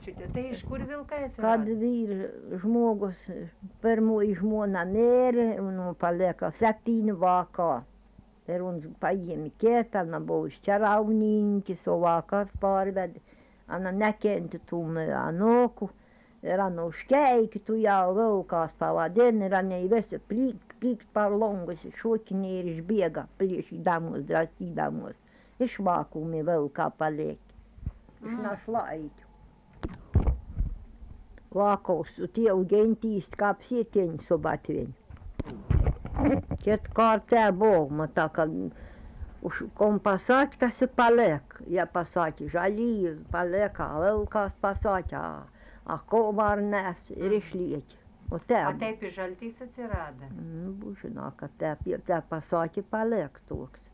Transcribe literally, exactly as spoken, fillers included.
Tai iš kur vilkai Kad atsirado? vyr žmogus pirmoji žmona mirė, un palieka septyni vaikai. Ir un paėmė kitą, ana buvo iš čarauninkės, o vaikas parvedė. Ana nekentė tų anūkų. Ir ana už keiktų jau vilkas pavadina, ir ana visi plikt, plikt par langus šokinėja ir išbėga plėšydamos, drasydamos. Išvākumi vilką paliek. Iš našlaičių. Vākos tie gentīs kā psietieni sobatvieni. Ķet kārtē bogma, tā kā už kom pasāķi, tas ir paliek. Ja pasāķi žalī, paliek, a vilkas pasāķi, a, a kovarnēs ir išlieki. O te. O taip iš žaltys atsirado? Nu, žinā, ka te, te pasāķi paliek toks.